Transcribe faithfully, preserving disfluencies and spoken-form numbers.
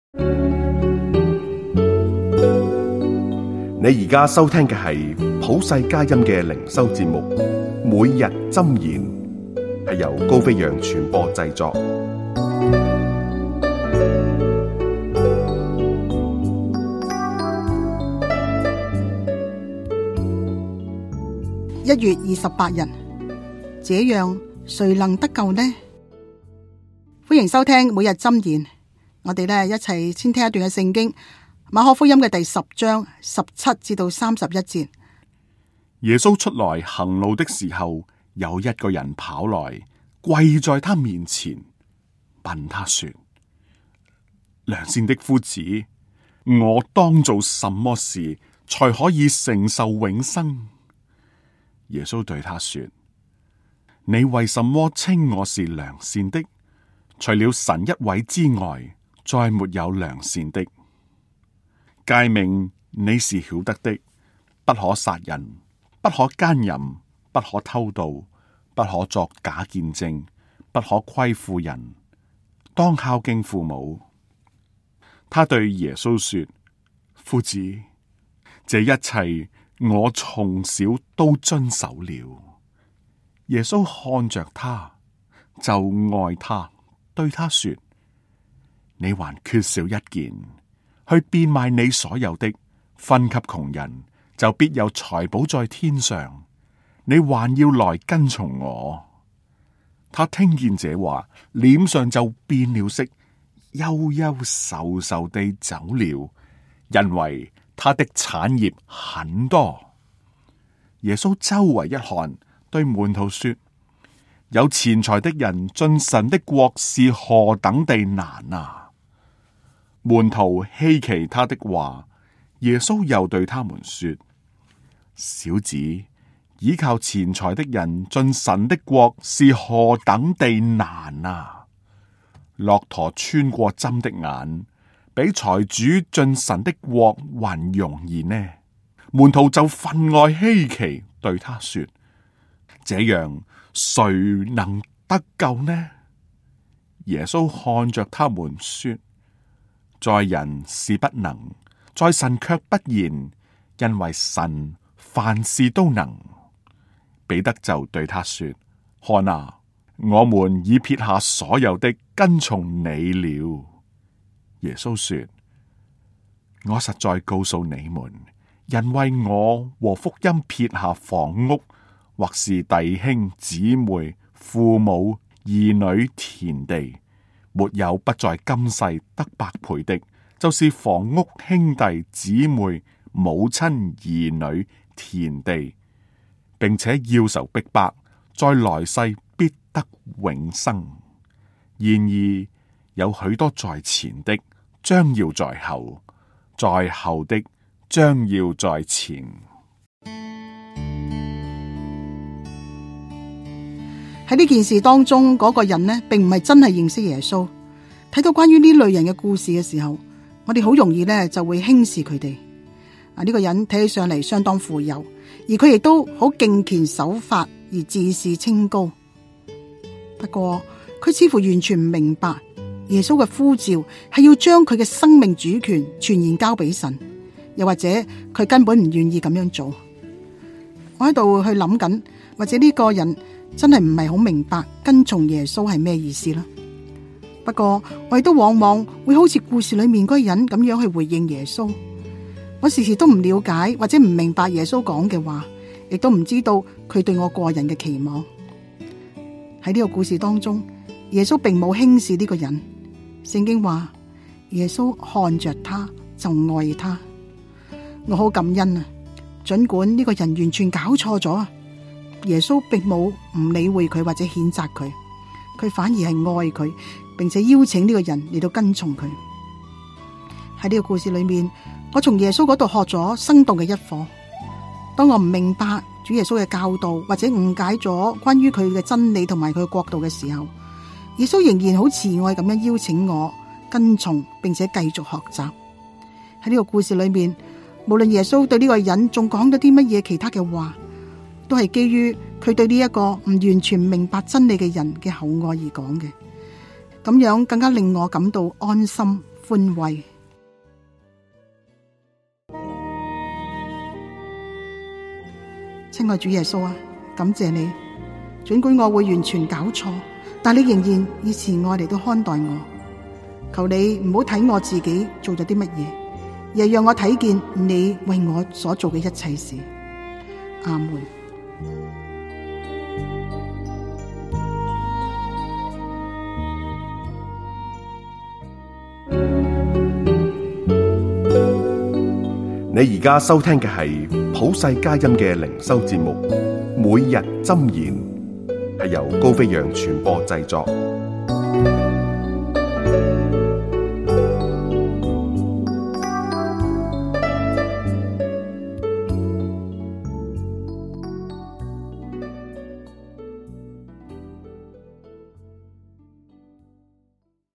你而家收聽嘅係普世佳音嘅靈修節目，每日箴言，係由高飛揚傳播製作。 一月二十八日，這樣誰能得救呢？歡迎收聽每日箴言。我哋咧一齊先聽一段嘅聖經，馬可福音嘅第十章十七至到三十一節。 耶穌出來行路的時候，有一個人跑來，跪在他面前，問他說：良善的夫子，我當做什麼事才可以承受永生？耶穌對他說：你為什麼稱我是良善的？除了神一位之外，再沒有良善的。誡命你是曉得的，不可殺人，不可姦淫，不可偷盜，不可作假見證，不可虧負人，當孝敬父母。他對耶穌說：夫子，這一切我從小都遵守了。耶穌看着他，就愛他，對他說：你還缺少一件，去變賣你所有的，分給窮人，就必有財寶在天上。你還要來跟從我。他聽見這話，臉上就變了色，憂憂愁愁地走了，因為他的產業很多。耶穌周圍一看，對門徒說：有錢財的人進神的國是何等地難啊！門徒稀奇他的話，耶穌又對他們說：小子，倚靠錢財的人進神的國是何等地難啊！駱駝穿過針的眼，比財主進神的國還容易呢。門徒就分外稀奇，對他說：這樣誰能得救呢？耶穌看着他們說：在人是不能，在神卻不然，因為神凡事都能。彼得就對他說：看啊，我們已撇下所有的，跟從你了。耶穌說：我實在告訴你們，人為我和福音撇下房屋，或是弟兄姊妹、父母、兒女、田地，沒有不在今世得百倍的，就是房屋、兄弟姊妹、母親、兒女、田地，並且要受逼迫，在來世必得永生。然而有許多在前的，將要在後；在後的，將要在前。 喺呢件事當中，嗰、那個人呢，並唔係真係認識耶穌。睇到關於呢類人嘅故事嘅時候，我哋好容易呢就會輕視佢哋。啊，呢個人睇起上嚟相當富有，而佢亦都好敬虔守法，而自視清高。不過佢似乎完全唔明白耶穌嘅呼召係要將佢嘅生命主權全然交俾神，又或者佢根本唔願意咁樣做。我喺度去諗緊，或者呢個人真係唔係好明白跟從耶穌係咩意思啦。不過我亦都往往會好似故事裏面嗰個人咁樣去回應耶穌。我時時都唔了解或者唔明白耶穌講嘅話，亦都唔知道佢對我個人嘅期望。喺呢個故事當中，耶穌並冇輕視呢個人。聖經話耶穌看着他，就愛他。我好感恩啊！盡管呢個人完全搞錯咗，耶穌並冇唔理會佢或者譴責佢，佢反而係愛佢，並且邀請呢個人嚟到跟從佢。喺呢個故事裏面，我從耶穌嗰度學咗生動嘅一課。當我唔明白主耶穌嘅教導，或者誤解咗關於佢嘅真理同埋佢嘅國度嘅時候，耶穌仍然好慈愛咁樣邀請我跟從，並且繼續學習。喺呢個故事裏面，無論耶穌對呢個人仲講咗啲乜嘢其他嘅話，都係基於佢對呢一個唔完全明白真理嘅人嘅厚愛而講嘅。咁樣更加令我感到安心寬慰。親愛主耶穌啊，感謝你，儘管我會完全搞錯，但你仍然以慈愛嚟到看待我。求你唔好睇我自己做咗啲乜嘢，而係讓我睇見你為我所做嘅一切事。阿門。 你而家收聽嘅係普世佳音嘅靈修節目《每日箴言》，係由高飛揚傳播製作。